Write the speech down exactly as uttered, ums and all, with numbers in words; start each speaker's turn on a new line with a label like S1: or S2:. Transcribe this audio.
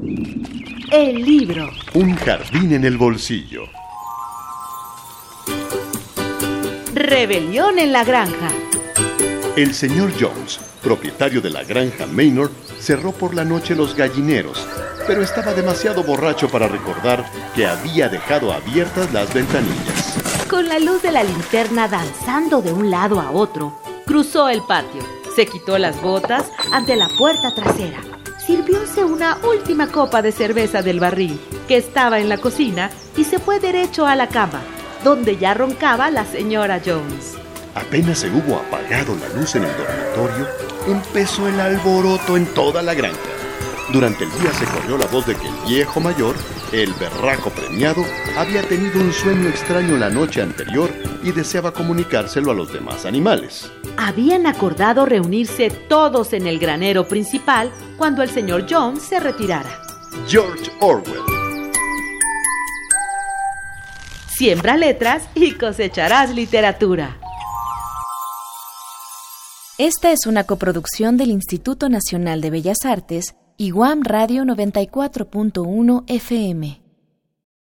S1: El libro.
S2: Un jardín en el bolsillo.
S1: Rebelión en la granja.
S2: El señor Jones, propietario de la granja Manor, cerró por la noche los gallineros, pero estaba demasiado borracho para recordar que había dejado abiertas las ventanillas.
S1: Con la luz de la linterna danzando de un lado a otro, cruzó el patio, se quitó las botas ante la puerta trasera, sirvióse una última copa de cerveza del barril que estaba en la cocina y se fue derecho a la cama, donde ya roncaba la señora Jones.
S2: Apenas se hubo apagado la luz en el dormitorio, empezó el alboroto en toda la granja. Durante el día se corrió la voz de que el viejo mayor, el berraco premiado, había tenido un sueño extraño la noche anterior y deseaba comunicárselo a los demás animales.
S1: Habían acordado reunirse todos en el granero principal cuando el señor Jones se retirara.
S2: George Orwell.
S1: Siembra letras y cosecharás literatura.
S3: Esta es una coproducción del Instituto Nacional de Bellas Artes y Guam Radio noventa y cuatro punto uno F M.